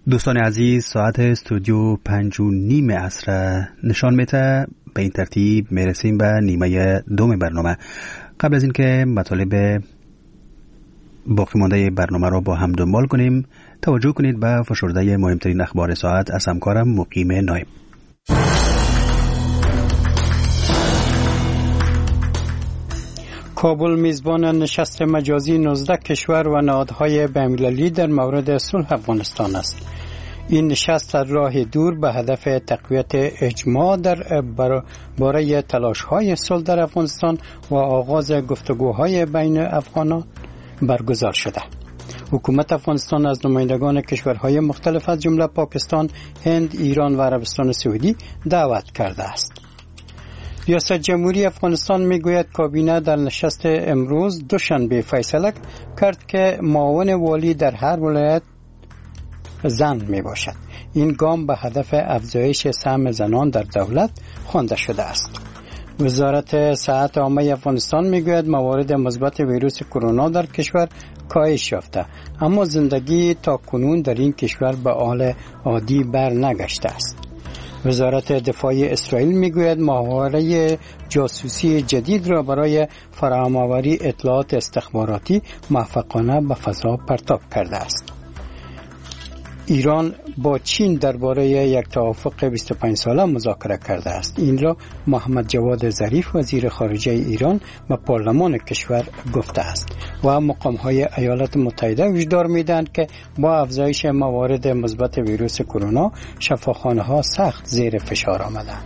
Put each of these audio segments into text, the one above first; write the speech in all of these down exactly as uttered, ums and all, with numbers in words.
دوستان عزیز، ساعت استودیو پنج و نیم عصر نشان میده. به این ترتیب میرسیم به نیمه دوم برنامه. قبل از اینکه مطالب باقی مانده برنامه را با هم دنبال کنیم، توجه کنید به فشرده مهمترین اخبار ساعت از همکارم مقیم نایب. کابل میزبان نشست مجازی نوزده کشور و نهادهای بین‌المللی در مورد صلح افغانستان است. این نشست از راه دور به هدف تقویت اجماع در باره تلاش‌های صلح در افغانستان و آغاز گفتگوهای بین افغانان برگزار شده. حکومت افغانستان از نمایندگان کشورهای مختلف از جمله پاکستان، هند، ایران و عربستان سعودی دعوت کرده است. ریاست جمهوری افغانستان میگوید کابینه در نشست امروز دوشنبه فیصله کرد که معاون والی در هر ولایت زن می باشد. این گام به هدف افزایش سهم زنان در دولت خوانده شده است. وزارت صحت عامه افغانستان میگوید موارد مثبت ویروس کرونا در کشور کاهش یافته، اما زندگی تا کنون در این کشور به حال عادی بر نگشته است. وزارت دفاع اسرائیل میگوید ماهواره جاسوسی جدید را برای فراهم‌آوری اطلاعات استخباراتی موفقانه به فضا پرتاب کرده است. ایران با چین درباره یک توافق بیست و پنج ساله مذاکره کرده است. این را محمد جواد ظریف وزیر خارجه ایران به پارلمان کشور گفته است و مقام‌های ایالات متحده هشدار می‌دهند که با افزایش موارد مثبت ویروس کرونا شفاخانه‌ها سخت زیر فشار آمدند.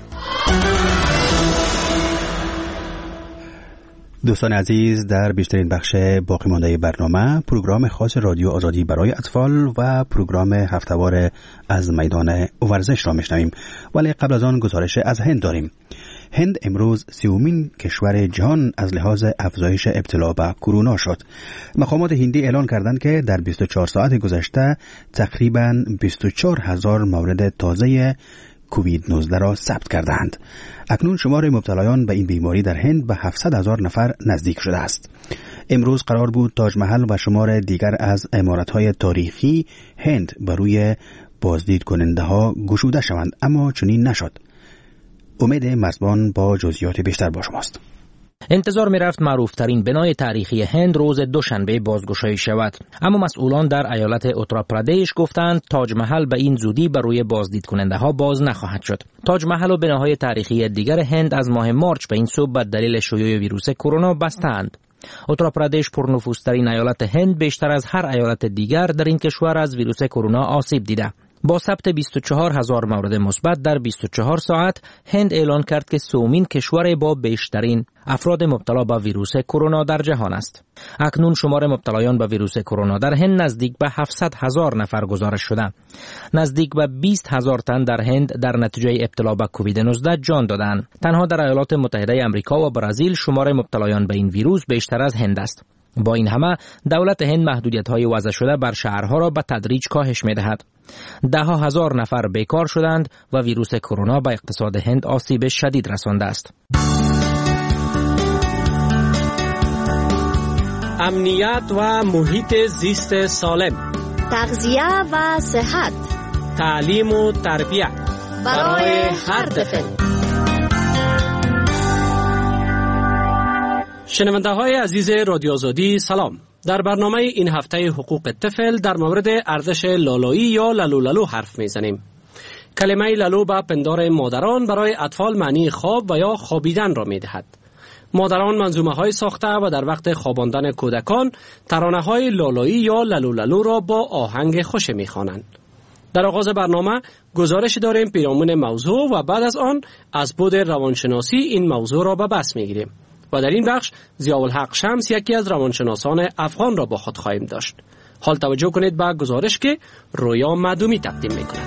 دوستان عزیز، در بیشترین بخش باقی مانده برنامه پروگرام خاص رادیو آزادی برای اطفال و پروگرام هفته‌وار از میدان ورزش را میشنویم، ولی قبل از آن گزارش از هند داریم. هند امروز سومین کشور جهان از لحاظ افزایش ابتلا به کرونا شد. مقامات هندی اعلان کردند که در بیست و چهار ساعت گذشته تقریباً بیست و چهار هزار مورد تازه کووید نوزده را ثبت کردند. اکنون شمار مبتلایان به این بیماری در هند به هفتصد هزار نفر نزدیک شده است. امروز قرار بود تاج محل و شمار دیگر از عمارت‌های تاریخی هند بر روی بازدید کننده ها گشوده شوند، اما چنین نشد. امید مرزبان با جزئیات بیشتر با شماست. انتظار می رفت معروفترین بنای تاریخی هند روز دوشنبه بازگشایی شود، اما مسئولان در ایالت اتراپردیش گفتند تاج محل به این زودی بر روی بازدید کننده ها باز نخواهد شد. تاج محل و بناهای تاریخی دیگر هند از ماه مارچ به این سو به دلیل شیوع ویروس کرونا بستند. اتراپردیش پرنفوذترین ایالت هند بیشتر از هر ایالت دیگر در این کشور از ویروس کرونا آسیب دیده. با ثبت بیست و چهار هزار مورد مثبت در بیست و چهار ساعت، هند اعلان کرد که سومین کشور با بیشترین افراد مبتلا به ویروس کرونا در جهان است. اکنون شمار مبتلایان به ویروس کرونا در هند نزدیک به هفتصد هزار نفر گزارش شده. نزدیک به بیست هزار تن در هند در نتیجه ابتلا به کووید نوزده جان دادند. تنها در ایالات متحده آمریکا و برزیل شمار مبتلایان به این ویروس بیشتر از هند است. با این همه دولت هند محدودیت‌های وضع شده بر شهرها را به تدریج کاهش می‌دهد. ده ها هزار نفر بیکار شدند و ویروس کرونا به اقتصاد هند آسیب شدید رسانده است. امنیت و محیط زیست سالم، تغذیه و صحت، تعلیم و تربیت برای هر طفل. شنونده های عزیز رادیو آزادی سلام. در برنامه این هفته حقوق طفل در مورد ارزش لالایی یا لالو لالو حرف میزنیم. کلمه لالو به پندار مادران برای اطفال معنی خواب و یا خوابیدن را میدهد. مادران منظومه های ساخته و در وقت خواباندن کودکان ترانه های لالایی یا لالو لالو را با آهنگ خوش میخوانند. در آغاز برنامه گزارش داریم پیرامون موضوع و بعد از آن از بود روانشناسی این موضوع را به بس میگیریم. و در این بخش ضیاءالحق شمس یکی از روانشناسان افغان را با خود خواهیم داشت. حال توجه کنید به گزارش که رویا معدومی تقدیم می‌کند.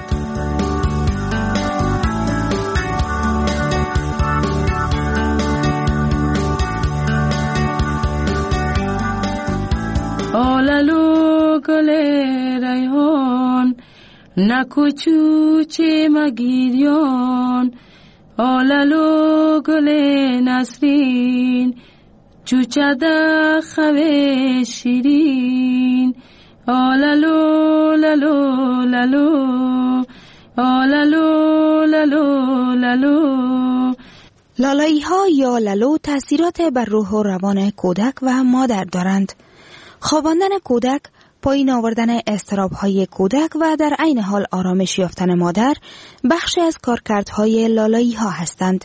آلالو گل ریحان نکوچو چه مگیریان، آلالو گل نسرین چوچده خواه شیرین، آلالو لالو لالو آلالو لالو لالو. لالایی ها یا لالو تأثیرات بر روح و روان کودک و مادر دارند. خواباندن کودک، پایین آوردن اضطراب های کودک و در عین حال آرامش یافتن مادر بخشی از کارکردهای لالایی ها هستند.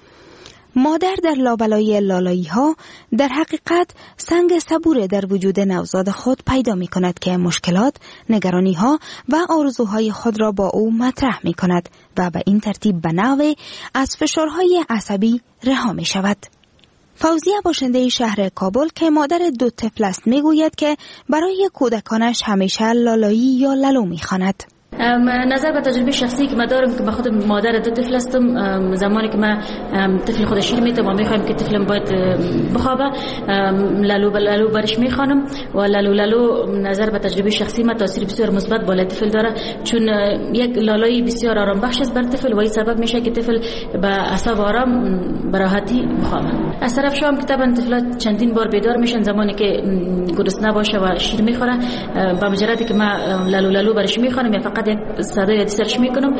مادر در لابلای لالایی ها در حقیقت سنگ صبور در وجود نوزاد خود پیدا می کند که مشکلات، نگرانی ها و آرزوهای خود را با او مطرح می کند و به این ترتیب به نوعی از فشارهای عصبی رها می شود. فوزیه باشنده شهر کابل که مادر دو طفل است می گوید که برای کودکانش همیشه لالایی یا لالو می خواند. نظر به تجربه شخصی که من دارم که من خود مادر دو طفل هستم، زمانی که من طفل خود شیر میدم و میخوایم که طفلم باید بخوابه لالو لالو برش میخوانم و لالو لالو نظر به تجربه شخصی من تاثیر بسیار مثبت بالای طفل داره، چون یک لالایی بسیار آرام بخش است بر طفل و این سبب میشه که طفل به اعصاب آرام به راحتی بخوابه. از طرف شام که طبعا طفل چندین بار بیدار میشن زمانی که گرسنه باشه و شیر میخوره، با مجردی که من لالو لالو برش میخوانم یا فقط یک صدای سرچ میکنم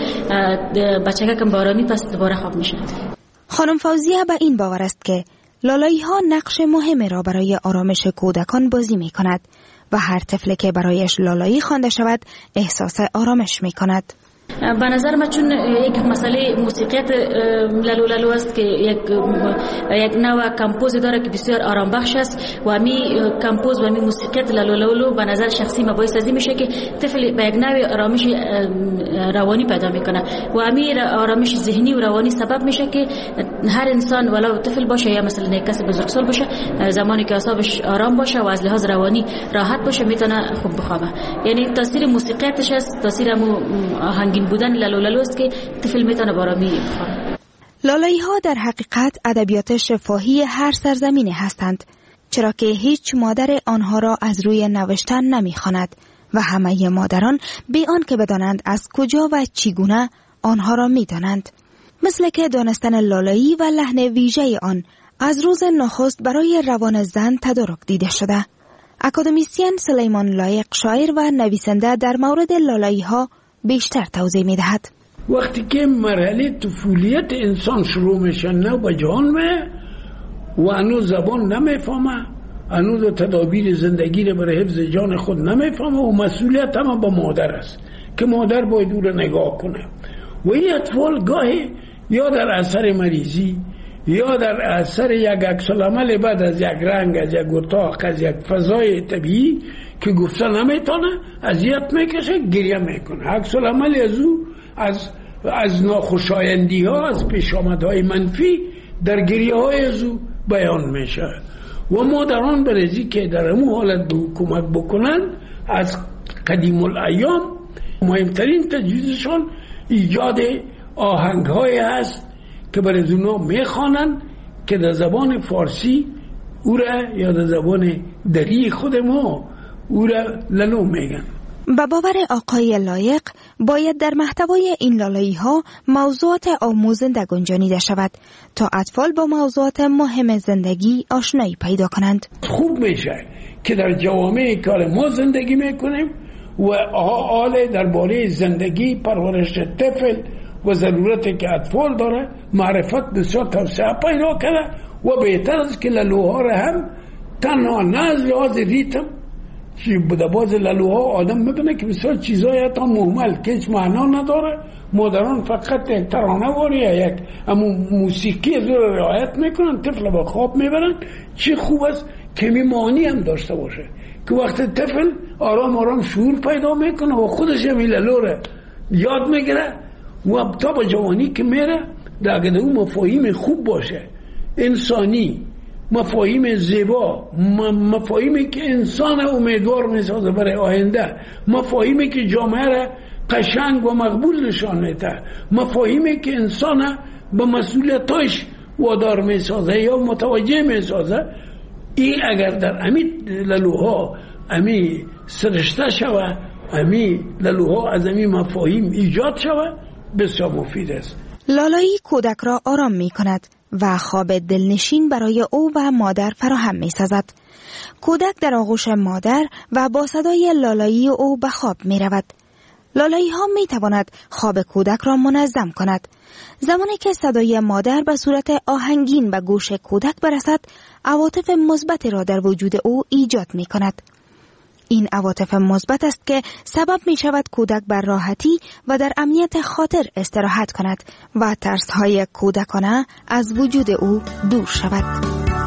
بچه کم بارانی پس دوباره خواب میشه. خانم فوزیه به این باور است که لالایی ها نقش مهمی را برای آرامش کودکان بازی می کند و هر طفل که برایش لالایی خوانده شود احساس آرامش می کند. به نظر من چون یک مسئله موسیقیت لالو لالو است که یک یک نوع کمپوز داره که بسیار آرام بخش است و می کمپوز و می موسیقیت لالو لالو به نظر شخصی ما باعث ازی میشه که طفل به یک نوع آرامش روانی پیدا میکنه و امیر آرامش ذهنی و روانی سبب میشه که هر انسان ولو طفل باشه یا مثلا یک کس بزرگسال باشه، زمانی که اعصابش آرام باشه و از لحاظ روانی راحت باشه میتونه خوب بخوابه. یعنی تاثیر موسیقیتش است، تاثیر آهنگین بودن لالو لالو است که طفل میتونه بارامی بخوابه. لالایی ها در حقیقت ادبیات شفاهی هر سرزمینی هستند، چرا که هیچ مادر آنها را از روی نوشتن نمیخواند و همه مادران بی آن که بدانند از کجا و چگونه آنها را میدانند. مثل که دانستن لالایی و لحن ویژه آن از روز نخست برای روان زن تدارک دیده شده. اکادمیسین سلیمان لایق شاعر و نویسنده در مورد لالایی ها بیشتر توضیح می دهد. وقتی که مرحله طفولیت انسان شروع میشه نه به جان و هنوز زبان نمیفهمه، هنوز تدابیر زندگی رو برای حفظ جان خود نمیفهمه و مسئولیت هم با مادر است که مادر باید او رو نگاه کنه و این اطفال گاهی یا در اثر مریضی یا در اثر یک عکس‌العمل بعد از یک رنگ، از یک اتاق، از یک فضای طبیعی که گفته نمیتونه اذیت میکشه گریه میکنه. عکس‌العمل از او از از ناخوشایندی ها، از پیشامدهای منفی در گریه های از او بیان میشه و مادران برزی که در همون حالت به حکومت بکنن از قدیم الایام مهمترین تجویزشان ایجاد آهنگ های هست که برای اونا میخوانن که در زبان فارسی او را یا در زبان دری خود ما او را لالو میگن. به باور آقای لایق باید در محتوای این لالایی ها موضوعات آموزنده گنجانیده شود تا اطفال با موضوعات مهم زندگی آشنایی پیدا کنند. خوب میشه که در جوامع کار ما زندگی میکنیم و حال درباره زندگی، پرورش طفل و ضرورتی که اطفال داره معرفت بسیار توسعه پیدا کنه و بهتر است که لالوها را هم تنها نه از لحاظ ریتم چی بوده باز لالوها آدم میبینه که بسیار چیزای حتی مهمل که هیچ معنا نداره، مادران فقط یک ترانه واری یا یک موسیقی از رو رعایت میکنن، طفل با خواب میبرن. چی خوب است که میمانی هم داشته باشه که وقت طفل آرام آرام شعور پیدا میکنه و خودش هم لالو رو یاد میگیره و تا با جوانی که میره در اون مفاهیم خوب باشه، انسانی، مفاهیم زیبا، مفاهیمی که انسان امیدوار میسازه برای آینده، مفاهیمی که جامعه را قشنگ و مقبول نشان میده، مفاهیمی که انسان به مسئولیتش وادار میسازه یا متوجه میسازه. این اگر در امی لالوها امی سرشته شوه، امی لالوها از امی مفاهیم ایجاد شوه، بسیار مفید است. لالایی کودک را آرام می کند و خواب دلنشین برای او و مادر فراهم می سازد. کودک در آغوش مادر و با صدای لالایی او به خواب می رود. لالایی ها می تواند خواب کودک را منظم کند. زمانی که صدای مادر به صورت آهنگین به گوش کودک برسد، عواطف مثبت را در وجود او ایجاد می کند. این عواطف مثبت است که سبب می شود کودک بر راحتی و در امنیت خاطر استراحت کند و ترس‌های کودکانه از وجود او دور شود.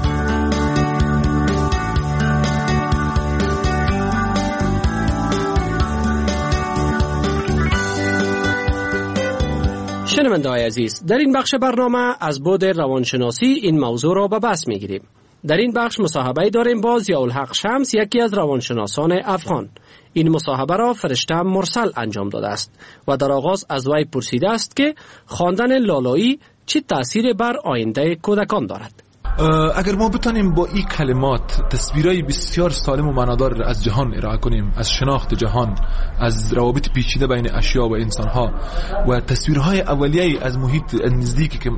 شنونده‌های عزیز، در این بخش برنامه از بعد روانشناسی این موضوع را به بحث می‌گیریم. در این بخش مصاحبه داریم با ضیاءالحق شمس، یکی از روانشناسان افغان. این مصاحبه را فرشته مرسل انجام داده است و در آغاز از وی پرسیده است که خواندن لالایی چه تأثیری بر آینده کودکان دارد. اگر ما بتانیم با این کلمات تصویرهای بسیار سالم و معنادار از جهان ارائه کنیم، از شناخت جهان، از روابط پیچیده بین اشیا و انسانها و تصویرهای اولیه از محیط نزدیکی که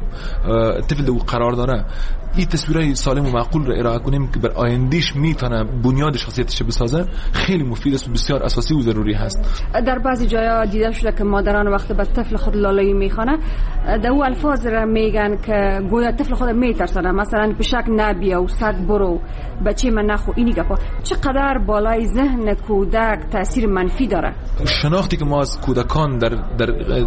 طفل او قرار داره، این تصویرهای سالم و معقول را ارائه کنیم که بر آیندهش میتونه بنیاد شخصیتش بسازه، خیلی مفید است و بسیار اساسی و ضروری هست. در بعضی جاها دیده شده که مادران وقتی به طفل خود لالایی میخوانه، در او الفاظ را میگن که گویا طفل خود میترسونه، مثلا پشک نبیا و سگ برو، بچه من نخو، اینی گپا. چقدر بالای ذهن کودک تاثیر منفی داره؟ شناختی که ما از کودکان در در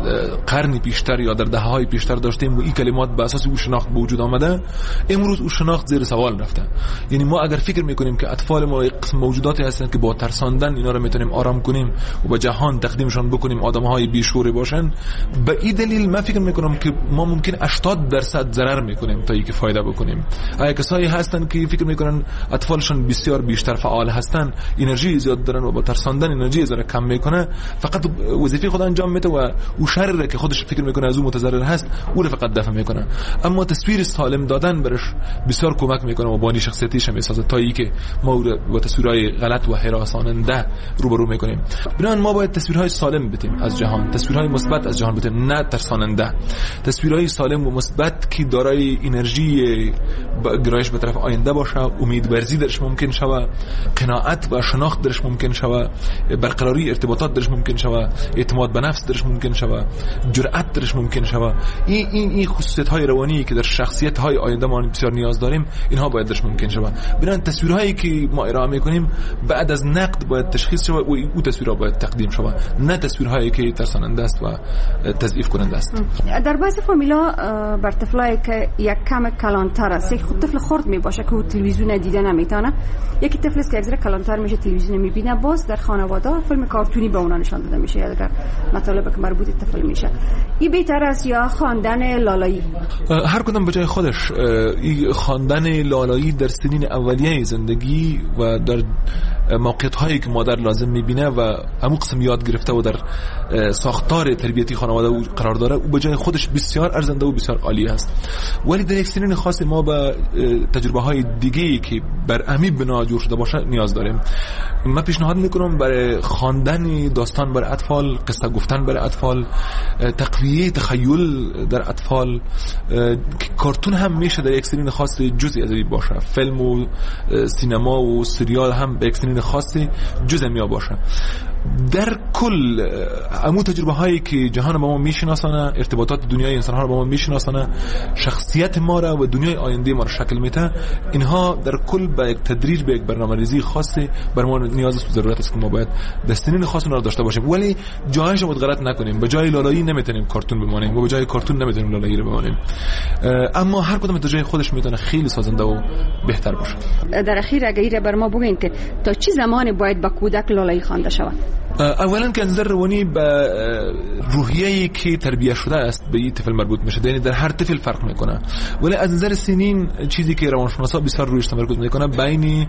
قرنی پیشتر یا در دهه‌های پیشتر داشتیم و این کلمات به اساس او شناخت به وجود آمده، امروز او شناخت زیر سوال رفته. یعنی ما اگر فکر میکنیم که اطفال ما قسم موجوداتی هستند که با ترساندن اینا رو میتونیم آرام کنیم و به جهان تقدیمشون بکنیم آدم‌های بیشعور باشن، به این دلیل من فکر میکنم که ما ممکن هشتاد درصد ضرر میکنیم تا اینکه فایده بکنیم. ای کسایی هستن که فکر میکنن اطفالشون بسیار بیشتر فعال هستن، انرژی زیاد دارن و با ترساندن انرژی زره کم میکنه، فقط وظیفه خود انجام میده و او شر که خودش فکر میکنه از او متضرر هست او رو فقط دفع میکنه. اما تصویر سالم دادن برش بسیار کمک میکنه و بانی شخصیتیش میسازه تا اینکه ما او رو با تصویرهای غلط و هراساننده روبرو میکنیم. بنابراین ما باید تصویرهای سالم بدیم از جهان، تصویرهای مثبت از جهان بدیم، نه ترساننده. تصویرهای سالم و مثبت که دارای انرژی گرایش به طرف آینده باشه، امیدورزی درش ممکن شوه، قناعت و شناخت درش ممکن شوه، برقراری ارتباطات درش ممکن شوه، اعتماد به نفس درش ممکن شوه، جرأت درش ممکن شوه. این این این خصوصیت های روانی که در شخصیت های آینده ما بسیار نیاز داریم، اینها باید درش ممکن شوه. بنابراین تصویرهایی که ما ارائه میکنیم بعد از نقد باید تشخیص شوه و این تصویرها باید تقدیم شوه، نه تصویرهایی که ترساننده است و تضعیف کننده است. در بعضی فامیلا بر طفلایی که یک کم کلانتر است، یک طفل خرد می باشه که تلویزیون دیده نمیتونه، یکی طفل است که اگر کلانتر میشه تلویزیون میبینه، باز در خانواده فیلم کارتونی به اونا نشان داده میشه اگر مطالب که مربوط به طفل میشه. این بهتر است یا خواندن لالایی؟ هر کدام به جای خودش. این خواندن لالایی در سنین اولیه زندگی و در موقعیت هایی که مادر لازم میبینه و عمق قسم یاد گرفته و در ساختار تربیتی خانواده قرار داره، او به جای خودش بسیار ارزنده و بسیار عالی است. ولی در یک سنین خاص ما به تجربه های دیگه‌ای که بر امی بنا جور شده باشه نیاز داریم. من پیشنهاد میکنم برای خواندن داستان برای اطفال، قصه گفتن برای اطفال، تقویه تخیل در اطفال، کارتون هم میشه در یک سنین خاص جزئی از این باشه، فیلم و سینما و سریال هم به یک سنین خاصی جزئی می باشه. در کل عمو تجربه هایی که جهان با ما میشناسانه، ارتباطات دنیای انسان ها رو با ما میشناسانه، شخصیت ما را و دنیای آینده ما را شکل میده، اینها در کل به یک تدریج به یک برنامه‌ریزی خاصی بر ما نیاز است و ضرورت است که ما باید دستنین خاص اون رو داشته باشیم. ولی جایش رو غلط نکنیم، به جای لالایی نمیتونیم کارتون بمانیم و به جای کارتون نمیتونیم لالایی رو بمانیم. اما هر کدوم تا جای خودش میتونه خیلی سازنده و بهتر باشه. در اخیر اگر بر ما بگین که تا چه زمانی باید با کودک لالایی خوانده شود؟ اولا که نظر روانی به روحیه‌ای که تربیت شده است به این طفل مربوط میشه، یعنی در هر طفل فرق میکنه. ولی از نظر سنین چیزی که روانشناسا بسیار رویش تمرکز میکنه بین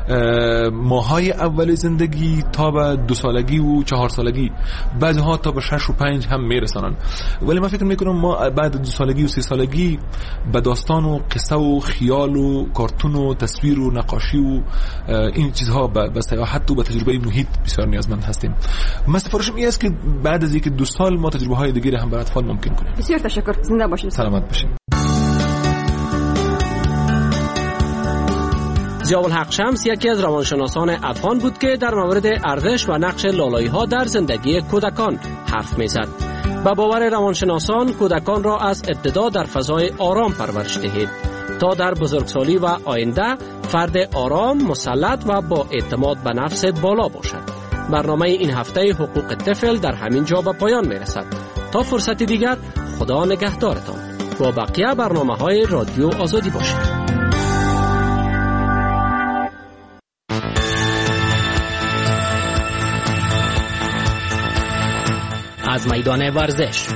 ماهای اول زندگی تا به دو سالگی و چهار سالگی، بعضی‌ها تا به شش و پنج هم میرسانن. ولی من فکر میکنم ما بعد دو سالگی و سه سالگی به داستان و قصه و خیال و کارتون و تصویر و نقاشی و این چیزها به سیاحت و به تجربه محیط بسیار نیازمند هستیم. من سفارشم این است که بعد از اینکه دو سال ما تجربه های دیگری هم برای اطفال ممکن کنیم. بسیار تشکر. زنده باشید. سلامت باشید. ضیاءالحق شمس یکی از روانشناسان افغان بود که در مورد ارزش و نقش لالایی‌ها در زندگی کودکان حرف می‌زد. با باور روانشناسان کودکان را از ابتدا در فضای آرام پرورش دهید تا در بزرگسالی و آینده فرد آرام، مسلط و با اعتماد به نفس بالا باشد. برنامه این هفته حقوق طفل در همین جا به پایان میرسد. تا فرصت دیگر خدا نگهدارتان. با بقیه برنامه‌های رادیو آزادی باشید. از میدان ورزش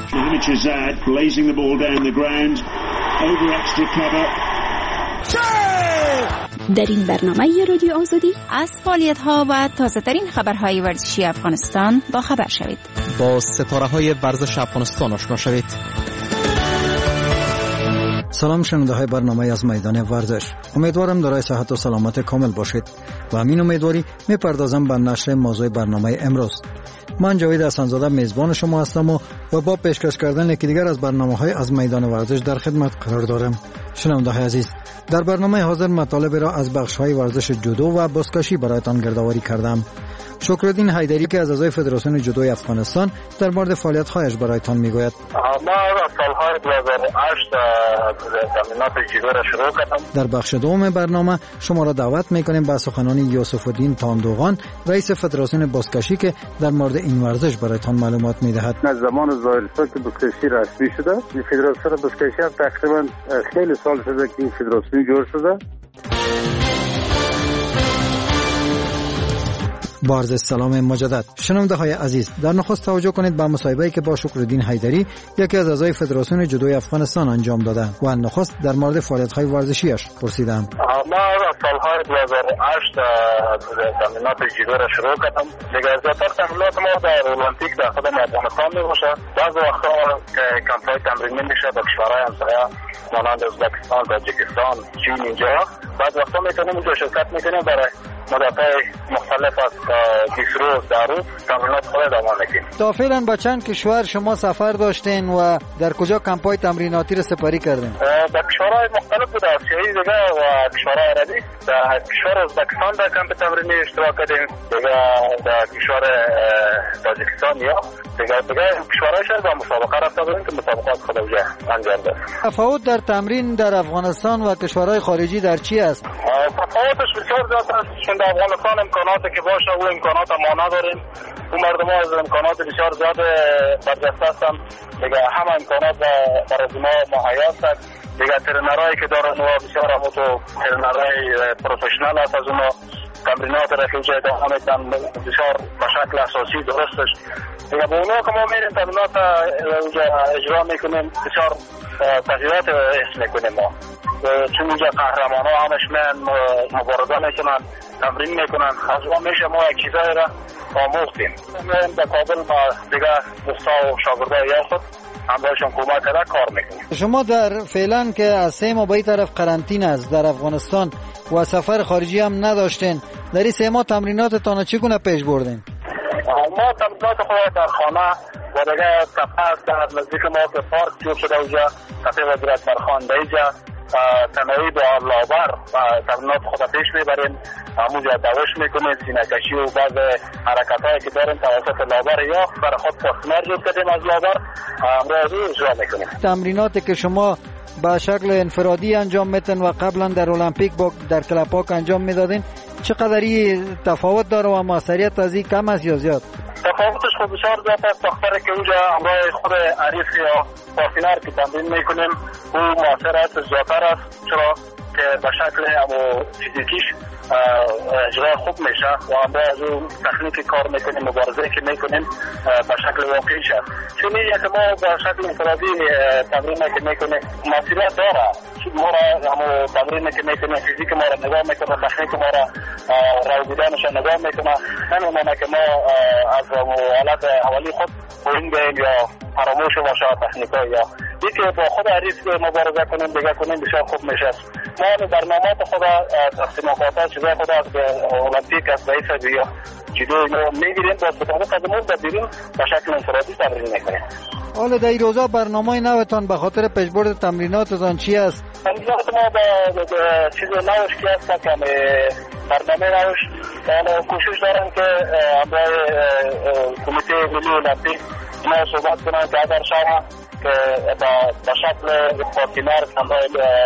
در این برنامه رادیو آزادی از فعالیت‌ها و تازه‌ترین خبرهای ورزشی افغانستان با خبر شوید. با ستاره‌های ورزش افغانستان آشنا شوید. سلام شنونده برنامه از میدان ورزش. امیدوارم دارای صحت و سلامت کامل باشید و همین امیدواری میپردازم به نشر موضوع برنامه امروز. من جاوید حسن‌زاده میزبان شما هستم و, و با پیشکش کردن یکی دیگر از برنامه‌های از میدان ورزش در خدمت قرار دارم. شنونده‌های عزیز، در برنامه حاضر مطالب را از بخش‌های ورزش جودو و بازکشی برایتان گردآوری کردم. شکرالدین حیدری که از اعضای فدراسیون جودوی افغانستان در مورد فعالیت‌هایش برایتان میگوید. ما از سال‌های دو هزار و هشت تمرینات جودو را شروع کردم. در بخش دوم برنامه شما را دعوت می‌کنیم به سخنانی یوسف الدین تاندوغان، رئیس فدراسیون بازکشی که در مورد این ورزش برایتان معلومات می‌دهد. از زمان ظاهرسا که بازکشی رسمی شده، این فدراسیون بازکشی هم تقریبا خیلی سال شده که این فدراسیون جور شده. با عرض سلام مجدد شنونده های عزیز، در نخست توجه کنید به مصاحبه‌ای که با شکرالدین حیدری یکی از اعضای فدراسیون جودوی افغانستان انجام داده و نخست در مورد فعالیت‌های ورزشیش پرسیدم. ما از سال‌های دو هزار و هشت تمرینات جودو را شروع کردم. دیگه زیادتر تمرینات ما در المپیک در خود افغانستان می‌باشه. بعض وقتا که کمپ‌های تمرینی میشه در کشورهای همسایه مانند ازبکستان، تاجیکستان، چین اینجا. بعض وقتا می‌تونیم اونجا شرکت می‌کنیم برای مدت‌های مختلف از بیست روز در روز تمرینات خود ادامه میدیم. تا فعلا با چند کشور شما سفر داشتین و در کجا کمپ‌های تمریناتی را سپری کردین؟ در کشورهای مختلف بود، آسیایی دیگه و کشورهای عربی. در کشور ازبکستان در کمپ تمرینی اشتراک کردیم، دیگه در کشور تاجیکستان یا دیگه دیگه کشورهای شهر با مسابقه رفته بودیم که مسابقات خود اونجا انجام داد. تفاوت در تمرین در افغانستان و کشورهای خارجی در چی است؟ تفاوتش بسیار زیاد است. چون در افغانستان امکاناتی که باشه و امکانات ما نداریم. اون مردم ها از امکانات بسیار زیاد برجسته هستند. دیگه همه امکانات برای ما مهیا است. دیگه ترینرهایی که دارن و بسیار هم تو ترینرهای پروفشنال هست، از اونها تمرینات را که اونجا ادامه میدن بسیار به شکل اساسی درستش. دیگه با اونها که ما میریم تمرینات اونجا اجرا میکنیم بسیار تغییرات حس میکنیم ما. چون اونجا قهرمان ها همش میان مبارزه میکنن، تمرین میکنن. از اون میشه ما یک چیزایی را آموختیم. میایم در کابل ما دیگه دوستا و شاگردای یا خود همراهشون کمک کرده کار میکنیم. شما در فعلا که از سه ماه به این طرف قرنطینه است در افغانستان و سفر خارجی هم نداشتین، در این سه ماه تمریناتتان چگونه پیش بردین؟ ما تمرینات خود در خانه و دیگه سفر در نزدیک ما که پارک جور شده اونجا کافه وزارت برخان در اینجا تنهایی با لابر تمرینات خود پیش میبریم. همونجا دوش میکنیم، سینه کشی و بعض حرکت هایی که داریم توسط لابر یا برای خود پاسمر جور کردیم از لابر امروزی اجرا میکنیم. تمریناتی که شما به شکل انفرادی انجام میتن و قبلا در المپیک با در کلپاک انجام میدادین، چقدری تفاوت داره و موثریت از این کم است یا زیاد؟ تفاوتش خود بسیار زیاد است. بخاطر که اونجا همراه خود عریف یا پاسینر که تمرین میکنیم اون موثریت زیادتر است، چرا که به شکل امو فیزیکیش اجرا خوب میشه و همراه از اون تکنیک کار میکنیم، مبارزه که میکنیم به شکل واقعی شد. چون این که ما به شکل انفرادی تمرین که میکنیم موثریت داره. ما را همو تمرین که میکنیم فیزیک ما را نگاه میکنه، تکنیک ما را رو بودنش نگاه میکنه. نمیمونه که ما از حالت اولی خود پایین گیم یا فراموش باشه تکنیک‌ها یا یکی با خود عریض مبارزه کنیم دیگه کنیم بسیار خوب میشه. ما برنامه خود تقسیمات چیزای خود از المپیک از ضعیف یا جدو اینو میگیریم با مطابق از مون بدیریم به شکل انفرادی تمرین میکنیم. حالا در این روزا برنامه نوتان به خاطر پیشبرد تمریناتتان چی است؟ تمرینات ما به چیز نوش که است که برنامه نوش کوشش دارم که همراه کمیته ملی المپیک ما صحبت کنم که اگر شما که به شکل پارتینر همراه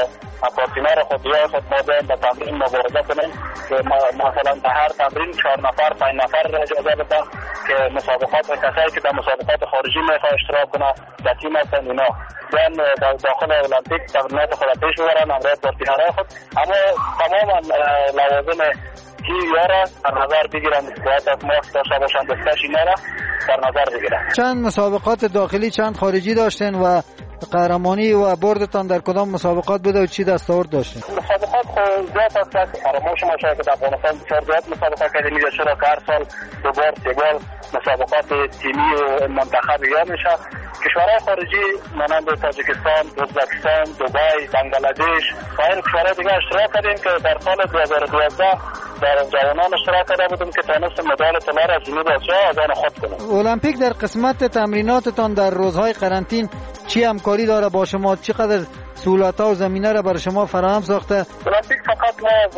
پارتینر خود یا خود ما باید به تمرین مبارزه کنیم که مثلا به هر تمرین چهار نفر پنج نفر اجازه بدن که مسابقات کسایی که در مسابقات خارجی میخواه اشتراک کنه در تیم هستن اینا بیان داخل المپیک تمرینات خود پیش ببرن همراه پارتینرهای خود، اما تماما لوازم این یارا در نظر بگیرن باید از ماسک داشته باشن دستش اینا را در نظر بگیرن. چند مسابقات داخلی چند خارجی داشتن و قهرمانی و بردتان در کدام مسابقات بوده و چی دستاورد داشتین؟ مسابقات خود زیاد است که فراموش ما شاید که در افغانستان بسیار زیاد مسابقات کردیم میشه، چرا که هر سال دو بار سه بار مسابقات تیمی و منتخب یا میشه. کشورهای خارجی مانند تاجیکستان، ازبکستان، دبی، بنگلادش و این کشورهای دیگه اشتراک کردیم که در سال دو هزار و دوازده در جوانان اشتراک کرده بودیم که تونستیم مدال طلا را از جنوب آسیا از آن خود کنیم. المپیک در قسمت تمریناتتان در روزهای قرنطین چی همکاری داره با شما؟ چقدر سهولت‌ها و زمینه را برای شما فراهم ساخته؟ المپیک فقط ما از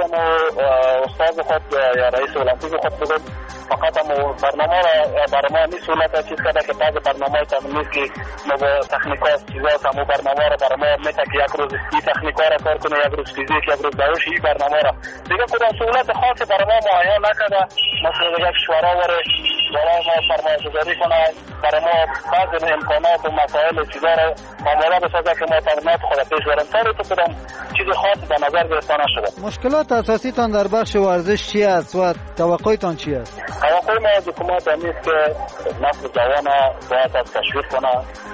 استاد خود یا رئیس المپیک خود بگم فقط هم برنامه را برای ما می سهولت چیز کرده که بعض برنامه تمرینی که ما با تکنیک‌ها چیزا همو برنامه را برای ما میته که یک روز این تکنیک‌ها را کار کنه، یک روز فیزیک، یک روز دوش این برنامه را دیگه کدام سهولت خاصی برای ما معین نکرده. مثلا دیگه کشورها وره برای ما سرمایه‌گذاری کنه، برای ما بعض امکانات و مسائل چیزا را آماده بسازه که ما تمرینات خود پیش بریم. طوری تو کدام چیز خاصی به نظر گرفته نشده. مشکلات اساسی تان در بخش ورزش چی است و توقعتان چی است؟ توقع ما از حکومت این است که نسل جوان باید از تشویق کنه،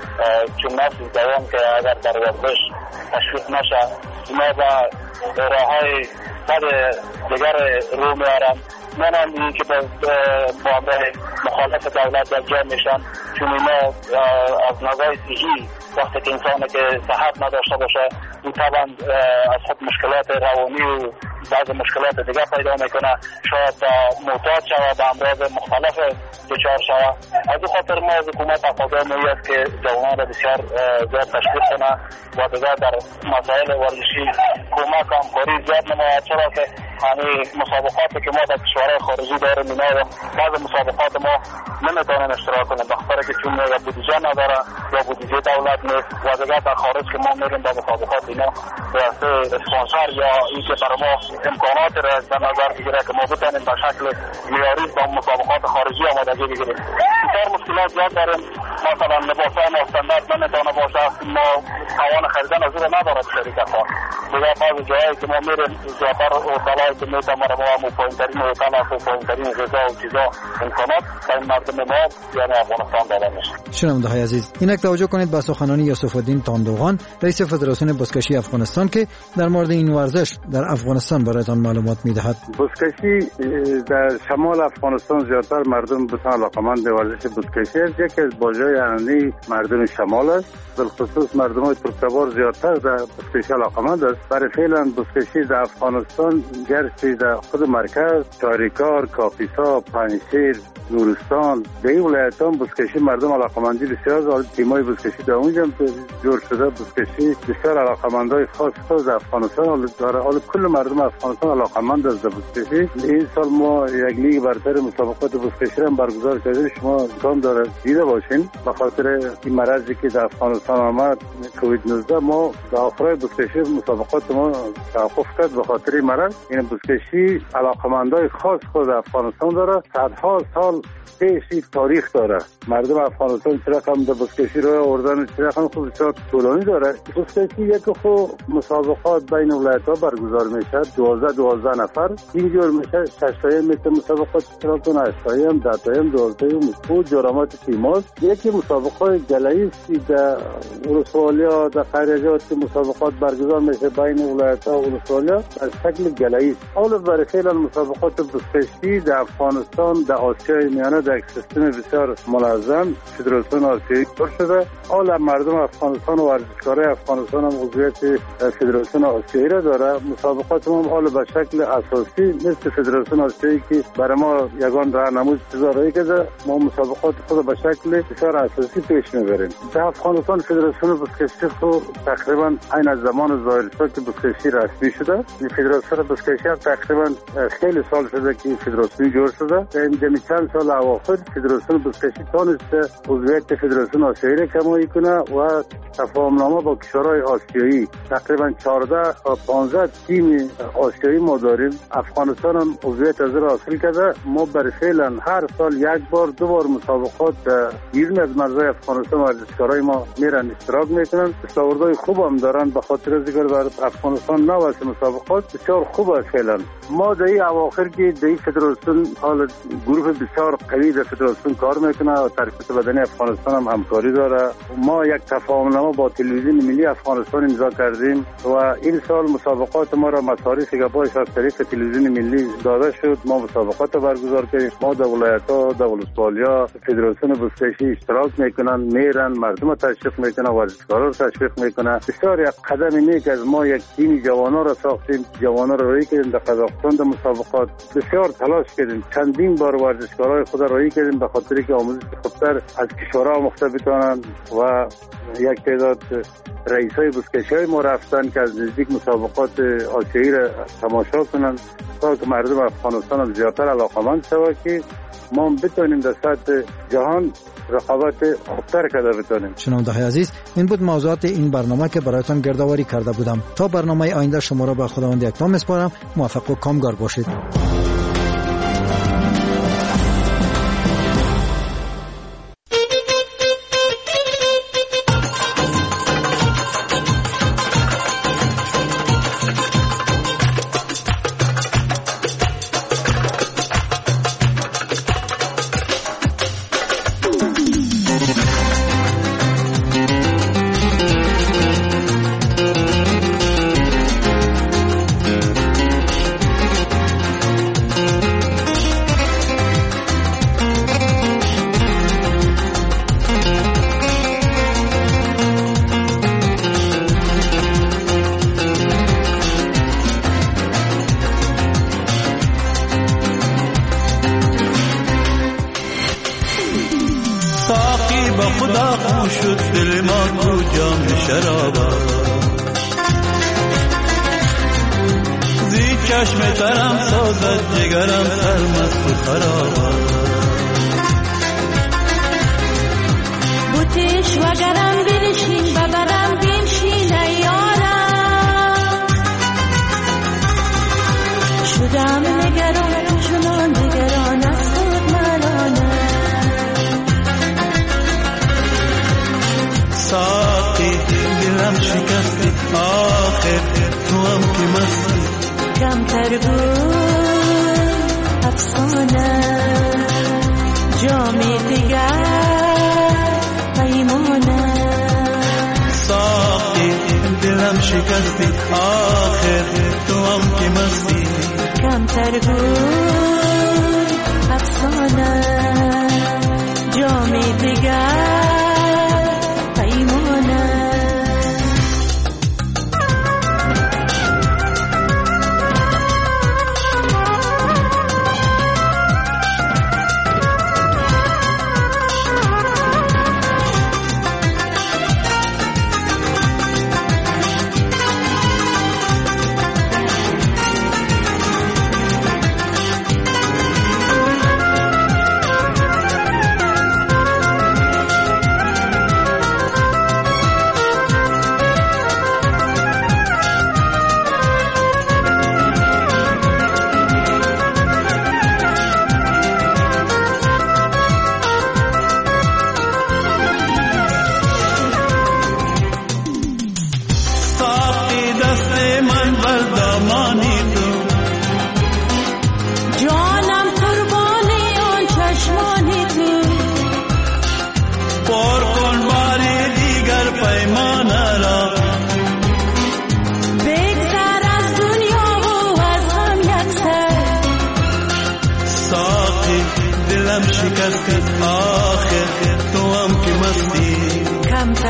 چون نسل جوان که اگر در ورزش تشویق نشه اینا به راههای بد دیگر رو میارن، مانند این که با همراه مخالف دولت در جا میشن، چون اینا از نظر صحی وقتی که انسانی که صحت نداشته باشه این طبعا از خود مشکلات روانی و بعض مشکلات دیگه پیدا میکنه، شاید معتاد شود به امراض مختلف دچار شود. از این خاطر ما از حکومت تقاضا میاد که جوانان را بسیار زیاد تشویق کنه و دیگه در مسائل ورزشی کمک و همکاری زیاد نماید، چرا که همین مسابقاتی که ما در کشورهای خارجی داریم اینا بعض مسابقات ما نمیتونن اشتراک کنیم به خاطر که چون یا بودجه نداره یا بودجه دولت نیست و دیگه در خارج که ما میریم در مسابقات اینا واسه اسپانسر یا اینکه برای ما امکانات را در نظر بگیره که ما بتونیم به شکل معیاری با مسابقات خارجی آمادگی بگیریم. بسیار مشکلات زیاد داریم، مثلا لباسای ما استاندارد نمیتونه باشه، ما توان خریدن از اون نداره شرکت ها. دیگه بعض جایی که ما میریم زیادتر هتل‌هایی که میتونه ما هم پایین‌ترین هتل و پایین‌ترین غذا و چیزا امکانات برای مردم ما یعنی افغانستان داده میشه. شنونده‌های عزیز، اینک توجه کنید به سخنرانی یوسف الدین تاندوغان رئیس فدراسیون بزکشی افغانستان که در مورد این ورزش در افغانستان برایتان معلومات میدهد. بزکشی در شمال افغانستان زیادتر مردم بسیار علاقه‌مند به ورزش بزکشی است، یکی از واژه‌های اصلی مردم شمال است، بالخصوص مردمای ترک‌تبار زیادتر در بزکشی علاقه‌مند است. برای فعلا بزکشی در افغانستان گرچه در خود مرکز تاریکار، کاپیسا، پنجشیر، نورستان در این ولایت‌ها بزکشی مردم علاقه‌مندی بسیار دارند. تیم‌های بزکشی در اونجا جور شده، بزکشی بسیار علاقه‌مندای خاص خاص در افغانستان داره. حالا کل مردم افغانستان علاقه‌مند است به بزکشی. این سال ما یک لیگ برتر مسابقات بزکشی را برگزار کردیم، شما امکان داره دیده باشین. به خاطر این مرضی که در افغانستان آمد کووید نوزده ما در آخرای بزکشی مسابقات ما توقف کرد به خاطر این مرض. این بزکشی علاقه‌مندای خاص خود افغانستان داره، صدها سال پیشی تاریخ داره. مردم افغانستان چرا هم در بزکشی رو آوردن، چرا هم خود بسیار طولانی داره. بزکشی یک خو مسابقات بین ولایت‌ها برگزار میشه، دوازده دوازده نفر اینجور میشه، شش تایی میشه مسابقات اشتراک کنه، هشت تایی هم، ده تایی هم، دوازده تایی هم و جرامات تیماست. یکی مسابقات گلایی است در ولسوالی‌ها در قریه‌جات که مسابقات برگزار میشه، بین ولایت‌ها و ولسوالی‌ها از شکل گله‌ای است. اول برای فعلا مسابقات بزکشی در افغانستان در آسیای میانه در یک سیستم بسیار منظم فدراسیون آسیایی پر شده. اول مردم افغانستان و ورزشکارای افغانستان هم عضویت فدراسیون آسیایی را داره. مسابقات ما اول به شکل اساسی مثل فدراسیون آسیایی که برای ما یگان راهنمای گذاری کرده، ما مسابقات خود به شکل بسیار اساسی پیش میبریم. در افغانستان فدراسیون بزکشی خود تقریبا عین از زمان ظاهر شد که بزکشی رسمی شده. فدراسیون بزکشی تقریبا خیلی سال شده که فدراسیون جور شده. در چند سال اواخر فدراسیون بزکشی تونسته عضویت فدراسیون آسیایی را کمایی کنه و تفاهمنامه با کشورهای آسیایی تقریبا چهارده تا پانزده تیم آسیایی ما داریم. افغانستان هم عضویت از را حاصل کرده. ما برای فعلا هر سال یک بار دو بار مسابقات بیرون از مرزهای افغانستان ورزشکارای ما میرن اشتراک میکنن. دستاوردهای خوب هم دارن به خاطر از اینکه در افغانستان نوع مسابقات بسیار خوب است. فعلا ما در این اواخر که در این فدراسیون حال گروه بسیار قوی در فدراسیون کار میکنه و ترکیب بدنی افغانستان هم همکاری داره. ما یک تفاهمنامه با تلویزیون ملی افغانستان امضا کردیم و این سال مسابقات ما را مصارفی که باش از طریق تلویزیون ملی داده شد. ما مسابقات برگزار کردیم. ما در ولایت‌ها در ولسوالیا فدراسیون بزکشی اشتراک میکنن، میرن، مردم تشویق میکنن، ورزشکارا رو تشویق میکنن. بسیار یک قدم نیک از ما یک تیم جوانا را ساختیم، جوانا را رایی کردیم در قزاقستان در مسابقات. بسیار تلاش کردیم، چندین بار ورزشکارای خود را رایی کردیم به خاطر که آموزش خوبتر از کشورها مختلف بتوانند و یک تعداد رئیسای بزکشی ما رفتن که از نزدیک مسابقات آسیایی را تماشا کنند تا که مردم افغانستان هم زیادتر علاقمند شود که ما بتونیم در سطح جهان رقابت خوبتر کرده بتونیم. شنونده‌های عزیز، این بود موضوعات این برنامه که برایتان گردآوری کرده بودم. تا برنامه آینده شما را به خداوند یکتا میسپارم. موفق و کامگار باشید.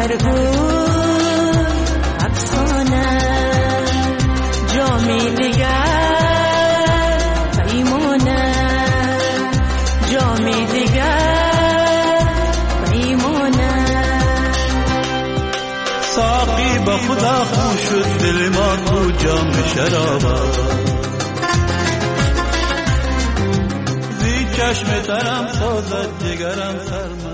مرهون افسانه جامی دیگر پیمانه جامی دیگر پیمانه ساقی با خدا خوش شد دل ما تو جام شرابا زی چشم ترم سازد جگرم سرما